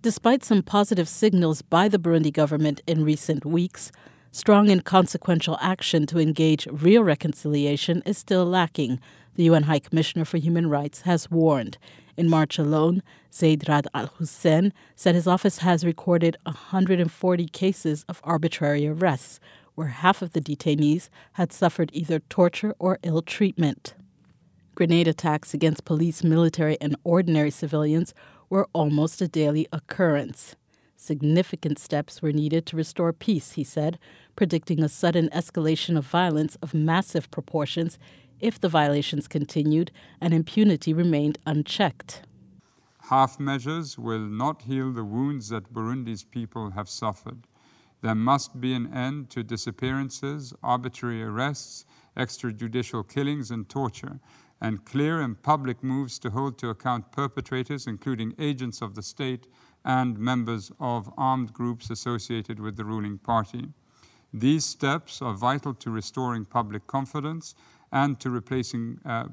Despite some positive signals by the Burundi government in recent weeks, strong and consequential action to engage real reconciliation is still lacking, the UN High Commissioner for Human Rights has warned. In March alone, Zeid Ra'ad al-Hussein said his office has recorded 140 cases of arbitrary arrests, where half of the detainees had suffered either torture or ill treatment. Grenade attacks against police, military, and ordinary civilians were almost a daily occurrence. Significant steps were needed to restore peace, he said, predicting a sudden escalation of violence of massive proportions if the violations continued and impunity remained unchecked. Half measures will not heal the wounds that Burundi's people have suffered. There must be an end to disappearances, arbitrary arrests, extrajudicial killings, and torture, and clear and public moves to hold to account perpetrators, including agents of the state and members of armed groups associated with the ruling party. These steps are vital to restoring public confidence and to placing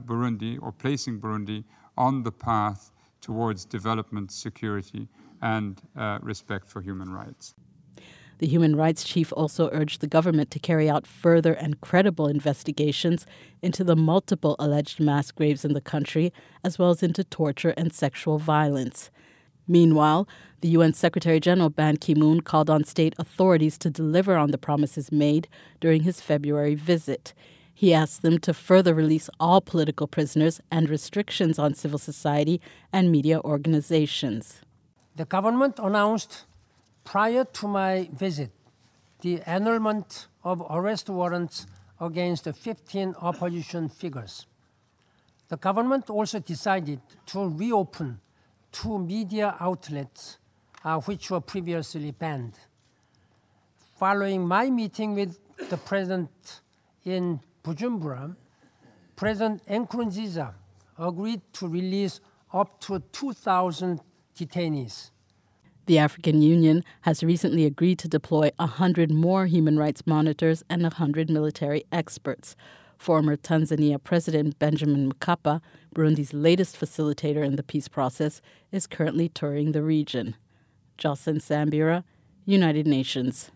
Burundi on the path towards development, security, and respect for human rights. The human rights chief also urged the government to carry out further and credible investigations into the multiple alleged mass graves in the country, as well as into torture and sexual violence. Meanwhile, the UN Secretary-General Ban Ki-moon called on state authorities to deliver on the promises made during his February visit. He asked them to further release all political prisoners and restrictions on civil society and media organizations. The government announced prior to my visit the annulment of arrest warrants against 15 opposition figures. The government also decided to reopen 2 media outlets which were previously banned. Following my meeting with the president in Bujumbura, President Nkurunziza agreed to release up to 2,000 detainees. The African Union has recently agreed to deploy 100 more human rights monitors and 100 military experts. Former Tanzania President Benjamin Mkapa, Burundi's latest facilitator in the peace process, is currently touring the region. Jocelyn Sambira, United Nations.